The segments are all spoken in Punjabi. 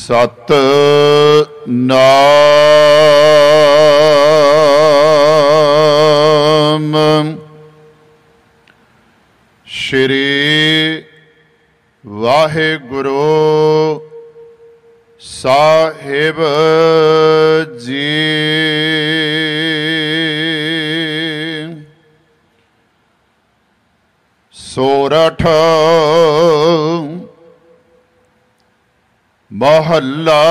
ਸਤਿਨਾਮ ਸ਼੍ਰੀ ਵਾਹਿਗੁਰੂ ਸਾਹਿਬ ਜੀ। ਸੋਰਠ ਮਹੱਲਾ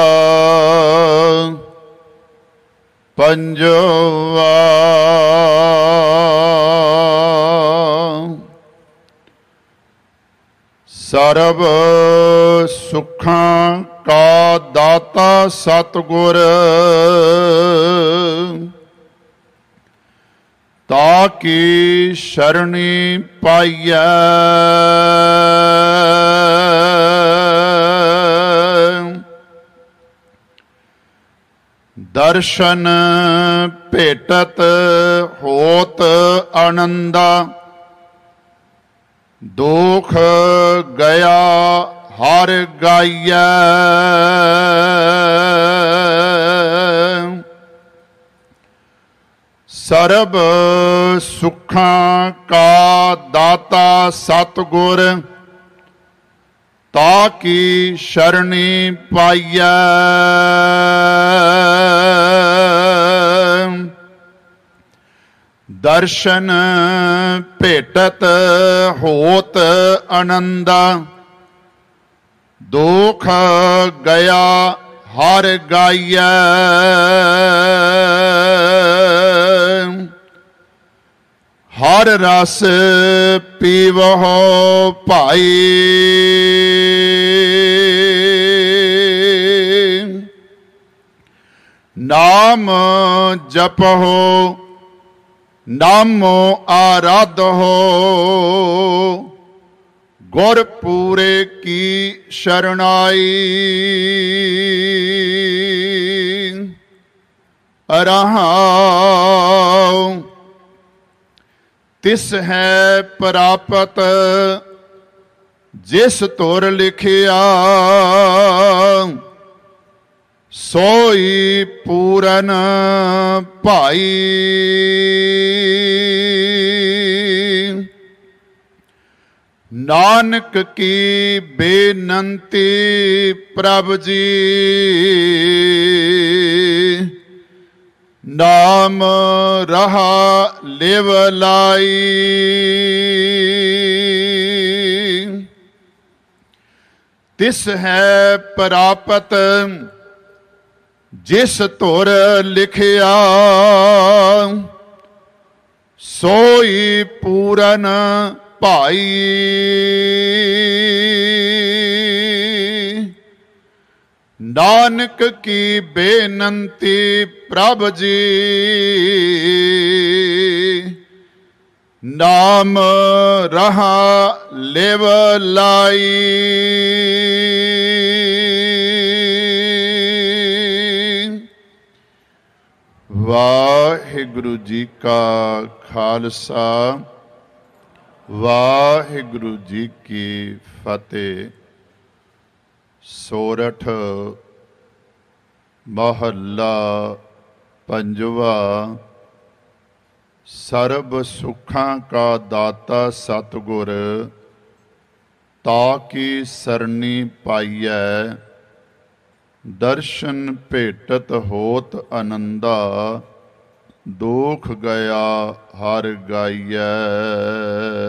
ਪੰਜਵਾ। ਸਰਬ ਸੁੱਖਾਂ ਕਾ ਦਾਤਾ ਸਤਿਗੁਰ, ਤਾਕੀ ਸ਼ਰਣੀ ਪਾਈਐ। ਦਰਸ਼ਨ ਭੇਟਤ ਹੋਤ ਆਨੰਦਾ, ਦੁਖ ਗਿਆ ਹਰ ਗਾਈਐ। ਸਰਬ ਸੁੱਖਾਂ ਕਾ ਦਾਤਾ ਸਤਿਗੁਰ, ਤਾਕੀ ਸ਼ਰਣੀ ਪਾਈਐ। ਦਰਸ਼ਨ ਭੇਟਤ ਹੋਤ ਆਨੰਦਾ, ਦੁਖ ਗਿਆ ਹਰ ਗਾਈਐ। ਹਰ ਰਸ ਪੀਵਹੁ ਭਾਈ, ਨਾਮ ਜਪਹੁ ਨਾਮੋ ਆਰਾਧਹੁ। ਗੁਰ ਪੂਰੇ ਕੀ ਸ਼ਰਣਾਈ, ਅਰਹਾਉ ਤਿਸ ਹੈ ਪ੍ਰਾਪਤ ਜਿਸ ਧੁਰ ਲਿਖਿਆ। ਸੋਈ ਪੂਰਨ ਭਾਈ, ਨਾਨਕ ਕੀ ਬੇਨੰਤੀ ਪ੍ਰਭ ਜੀ। ਨਾਮ ਰਹਾ ਲਿਵ ਲਾਈ, ਤਿਸ ਹੈ ਪ੍ਰਾਪਤ ਜਿਸ ਧੁਰ ਲਿਖਿਆ। ਸੋਈ ਪੂਰਨ ਭਾਈ, ਨਾਨਕ ਕੀ ਬੇਨੰਤੀ ਪ੍ਰਭ ਜੀ। ਨਾਮ ਰਹਾ ਲਿਵ ਲਾਈ, ਵਾਹਿਗੁਰੂ ਜੀ ਕਾ ਖਾਲਸਾ, ਵਾਹਿਗੁਰੂ ਜੀ ਕੀ ਫਤਿਹ। ਸੋਰਠ ਮਹੱਲਾ ਪੰਜਵਾ। ਸਰਬ ਸੁੱਖਾਂ ਕਾ ਦਾਤਾ ਸਤਿਗੁਰ, ਤਾਕੀ ਸਰਣੀ ਪਾਈਐ। ਦਰਸ਼ਨ ਭੇਟਤ ਹੋਤ ਆਨੰਦਾ, ਦੁਖ ਗਿਆ ਹਰ ਗਾਈਐ।